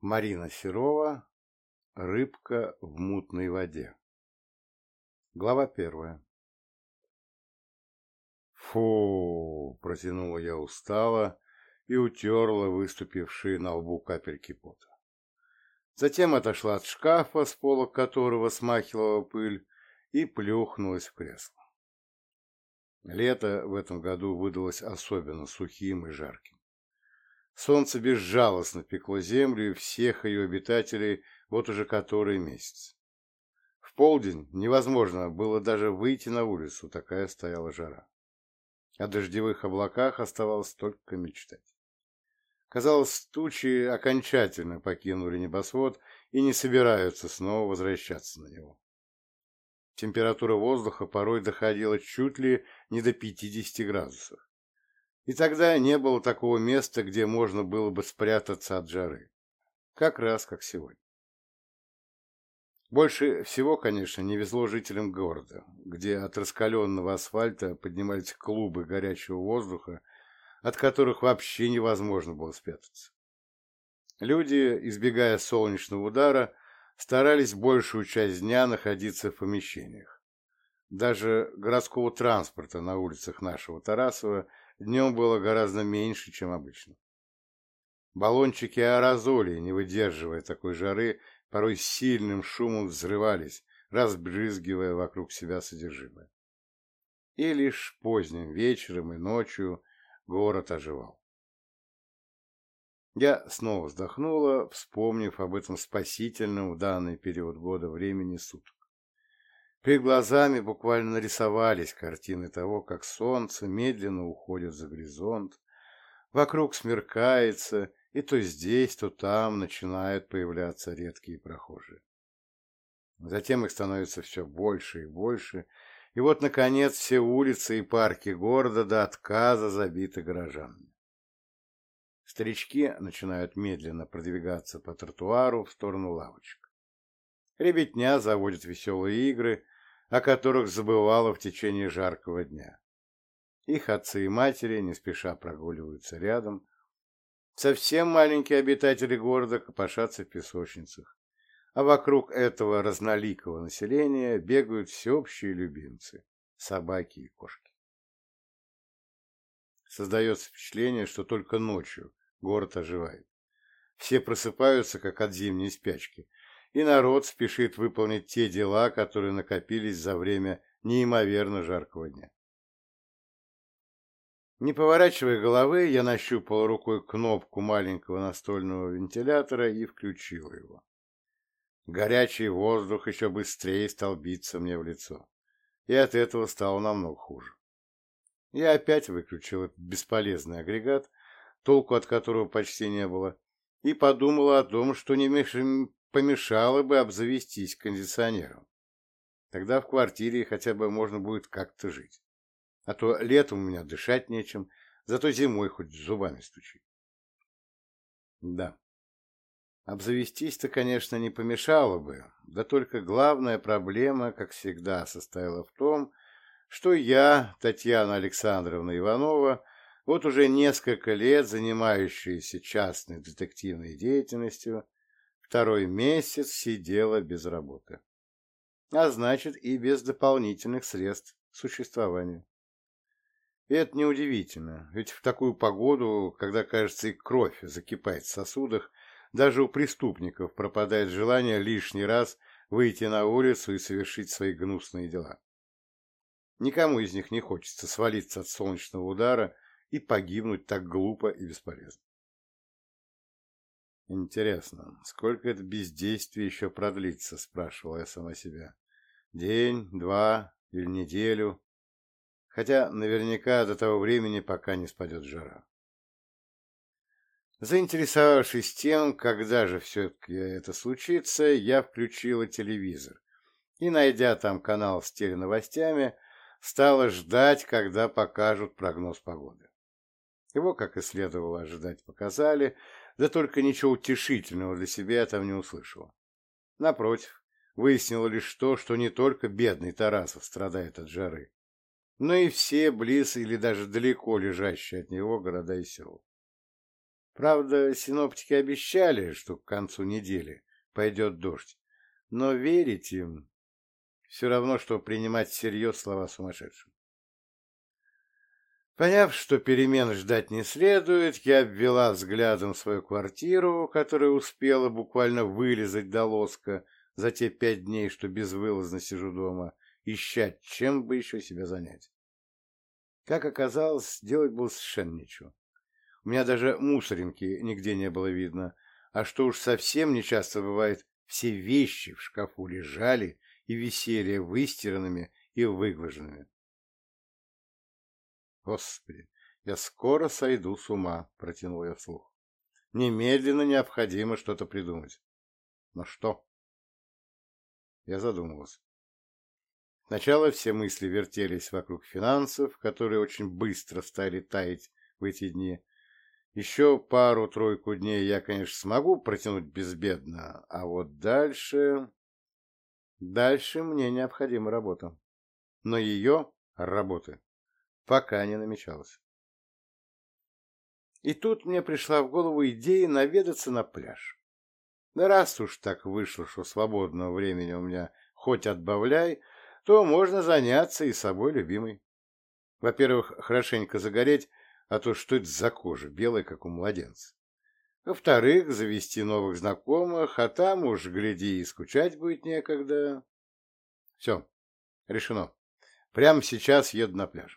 Марина Серова. Рыбка в мутной воде. Глава первая. Фу, протянула я устало и утерла выступившие на лбу капельки пота. Затем отошла от шкафа, с пола которого смахивала пыль, и плюхнулась в кресло. Лето в этом году выдалось особенно сухим и жарким. Солнце безжалостно пекло землю и всех ее обитателей вот уже который месяц. В полдень невозможно было даже выйти на улицу, такая стояла жара. О дождевых облаках оставалось только мечтать. Казалось, тучи окончательно покинули небосвод и не собираются снова возвращаться на него. Температура воздуха порой доходила чуть ли не до 50 градусов. И тогда не было такого места, где можно было бы спрятаться от жары. Как раз как сегодня. Больше всего, конечно, не везло жителям города, где от раскаленного асфальта поднимались клубы горячего воздуха, от которых вообще невозможно было спрятаться. Люди, избегая солнечного удара, старались большую часть дня находиться в помещениях. Даже городского транспорта на улицах нашего Тарасова днем было гораздо меньше, чем обычно. Баллончики аэрозолей, не выдерживая такой жары, порой сильным шумом взрывались, разбрызгивая вокруг себя содержимое. И лишь поздним вечером и ночью город оживал. Я снова вздохнула, вспомнив об этом спасительном в данный период года времени суток. Перед глазами буквально нарисовались картины того, как солнце медленно уходит за горизонт, вокруг смеркается, и то здесь, то там начинают появляться редкие прохожие. Затем их становится все больше и больше, и вот, наконец, все улицы и парки города до отказа забиты горожанами. Старички начинают медленно продвигаться по тротуару в сторону лавочек. Ребятня заводит веселые игры, о которых забывала в течение жаркого дня. Их отцы и матери не спеша прогуливаются рядом. Совсем маленькие обитатели города копошатся в песочницах, а вокруг этого разноликого населения бегают всеобщие любимцы – собаки и кошки. Создается впечатление, что только ночью город оживает. Все просыпаются, как от зимней спячки, и народ спешит выполнить те дела, которые накопились за время неимоверно жаркого дня. Не поворачивая головы, я нащупал рукой кнопку маленького настольного вентилятора и включил его. Горячий воздух еще быстрее стал биться мне в лицо, и от этого стало намного хуже. Я опять выключил этот бесполезный агрегат, толку от которого почти не было, и подумал о том, что не помешало бы обзавестись кондиционером. Тогда в квартире хотя бы можно будет как-то жить. А то летом у меня дышать нечем, зато зимой хоть зубами стучи. Да, обзавестись-то, конечно, не помешало бы, да только главная проблема, как всегда, состояла в том, что я, Татьяна Александровна Иванова, вот уже несколько лет занимающаяся частной детективной деятельностью, второй месяц сидела без работы. А значит, и без дополнительных средств к существованию. И это неудивительно, ведь в такую погоду, когда, кажется, и кровь закипает в сосудах, даже у преступников пропадает желание лишний раз выйти на улицу и совершить свои гнусные дела. Никому из них не хочется свалиться от солнечного удара и погибнуть так глупо и бесполезно. Интересно, сколько это бездействие еще продлится, спрашивала я сама себя. День, два или неделю? Хотя наверняка до того времени, пока не спадет жара. Заинтересовавшись тем, когда же все-таки это случится, я включила телевизор и, найдя там канал с теленовостями, стала ждать, когда покажут прогноз погоды. Его, как и следовало ожидать, показали, да только ничего утешительного для себя я там не услышала. Напротив, выяснила лишь то, что не только бедный Тарасов страдает от жары, но и все близ или даже далеко лежащие от него города и села. Правда, синоптики обещали, что к концу недели пойдет дождь, но верить им все равно, что принимать всерьез слова сумасшедших. Поняв, что перемен ждать не следует, я обвела взглядом свою квартиру, которая успела буквально вылезать до лоска за те 5 дней, что безвылазно сижу дома, ища, чем бы еще себя занять. Как оказалось, делать было совершенно нечего. У меня даже мусоринки нигде не было видно, а что уж совсем нечасто бывает, все вещи в шкафу лежали и висели выстиранными и выглаженными. Господи, я скоро сойду с ума, протянул я вслух. Немедленно необходимо что-то придумать. Но что? Я задумался. Сначала все мысли вертелись вокруг финансов, которые очень быстро стали таять в эти дни. Еще пару-тройку дней я, конечно, смогу протянуть безбедно, а вот дальше... Дальше мне необходима работа. Но ее, работы, пока не намечалось. И тут мне пришла в голову идея наведаться на пляж. Да раз уж так вышло, что свободного времени у меня хоть отбавляй, то можно заняться и собой любимой. Во-первых, хорошенько загореть, а то что это за кожа, белая, как у младенца. Во-вторых, завести новых знакомых, а там уж, гляди, и скучать будет некогда. Все, решено. Прямо сейчас еду на пляж.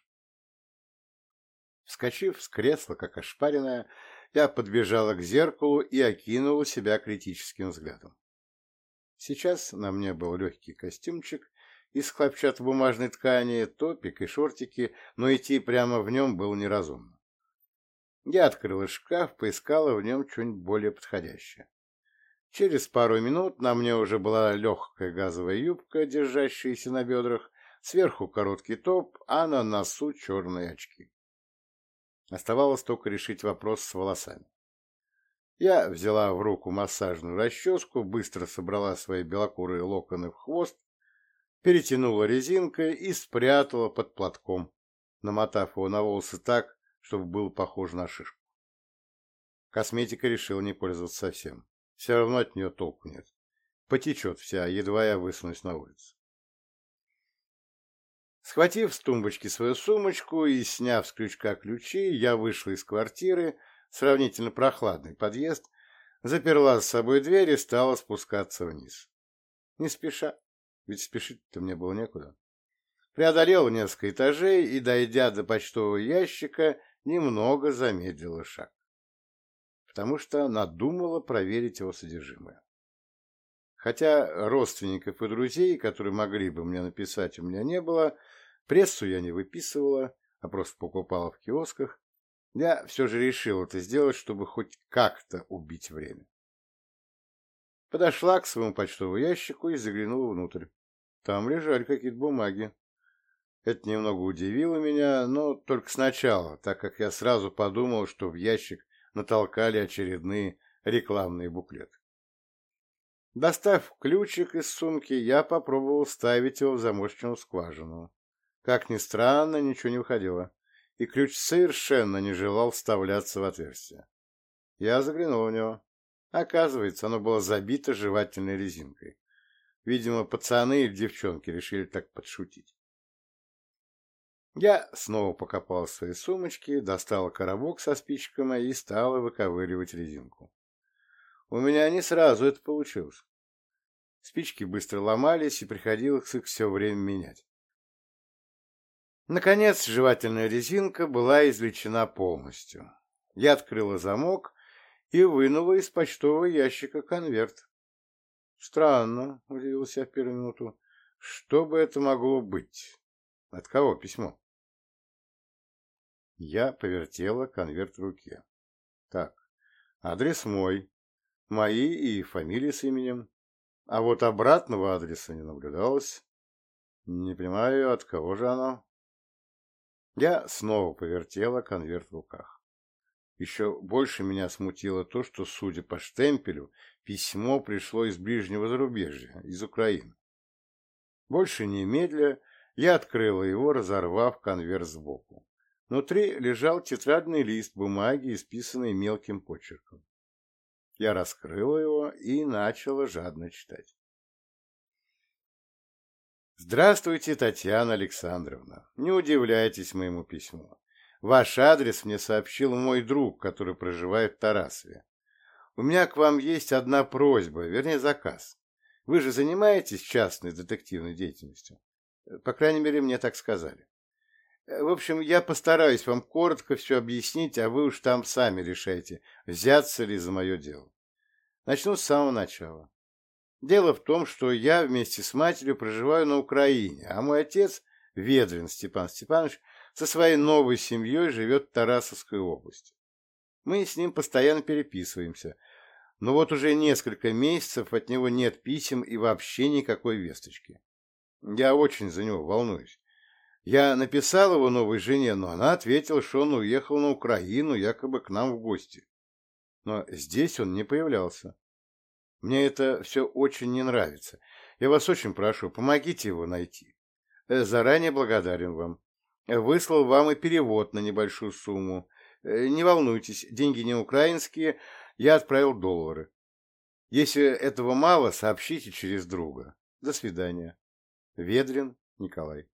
Вскочив с кресла, как ошпаренная, я подбежала к зеркалу и окинула себя критическим взглядом. Сейчас на мне был легкий костюмчик из хлопчатобумажной ткани, топик и шортики, но идти прямо в нем было неразумно. Я открыла шкаф, поискала в нем что-нибудь более подходящее. Через пару минут на мне уже была легкая газовая юбка, держащаяся на бедрах, сверху короткий топ, а на носу черные очки. Оставалось только решить вопрос с волосами. Я взяла в руку массажную расческу, быстро собрала свои белокурые локоны в хвост, перетянула резинкой и спрятала под платком, намотав его на волосы так, чтобы был похож на шишку. Косметика решила не пользоваться совсем. Все равно от нее толку нет. Потечет вся, едва я высунусь на улицу. Схватив с тумбочки свою сумочку и сняв с крючка ключи, я вышла из квартиры, сравнительно прохладный подъезд, заперла с собой дверь и стала спускаться вниз. Не спеша, ведь спешить-то мне было некуда. Преодолела несколько этажей и, дойдя до почтового ящика, немного замедлила шаг, потому что надумала проверить его содержимое. Хотя родственников и друзей, которые могли бы мне написать, у меня не было, прессу я не выписывала, а просто покупала в киосках, я все же решил это сделать, чтобы хоть как-то убить время. Подошла к своему почтовому ящику и заглянула внутрь. Там лежали какие-то бумаги. Это немного удивило меня, но только сначала, так как я сразу подумал, что в ящик натолкали очередные рекламные буклеты. Достав ключик из сумки, я попробовал вставить его в замочную скважину. Как ни странно, ничего не выходило, и ключ совершенно не желал вставляться в отверстие. Я заглянул в него. Оказывается, оно было забито жевательной резинкой. Видимо, пацаны или девчонки решили так подшутить. Я снова покопал в своей сумочке, достал коробок со спичками и стал выковыривать резинку. У меня не сразу это получилось. Спички быстро ломались, и приходилось их все время менять. Наконец, жевательная резинка была извлечена полностью. Я открыла замок и вынула из почтового ящика конверт. Странно, удивился я в первую минуту. Что бы это могло быть? От кого письмо? Я повертела конверт в руке. Так, адрес мой, мои и фамилия с именем. А вот обратного адреса не наблюдалось. Не понимаю, от кого же оно? Я снова повертела конверт в руках. Еще больше меня смутило то, что, судя по штемпелю, письмо пришло из ближнего зарубежья, из Украины. Больше немедля я открыла его, разорвав конверт сбоку. Внутри лежал тетрадный лист бумаги, исписанный мелким почерком. Я раскрыла его и начала жадно читать. «Здравствуйте, Татьяна Александровна. Не удивляйтесь моему письму. Ваш адрес мне сообщил мой друг, который проживает в Тарасове. У меня к вам есть одна просьба, вернее, заказ. Вы же занимаетесь частной детективной деятельностью? По крайней мере, мне так сказали. В общем, я постараюсь вам коротко все объяснить, а вы уж там сами решайте, взяться ли за мое дело. Начну с самого начала. Дело в том, что я вместе с матерью проживаю на Украине, а мой отец, Ведрин Степан Степанович, со своей новой семьей живет в Тарасовской области. Мы с ним постоянно переписываемся, но вот уже несколько месяцев от него нет писем и вообще никакой весточки. Я очень за него волнуюсь. Я написал его новой жене, но она ответила, что он уехал на Украину, якобы к нам в гости. Но здесь он не появлялся. Мне это все очень не нравится. Я вас очень прошу, помогите его найти. Заранее благодарен вам. Выслал вам и перевод на небольшую сумму. Не волнуйтесь, деньги не украинские, я отправил доллары. Если этого мало, сообщите через друга. До свидания. Ведрин Николай.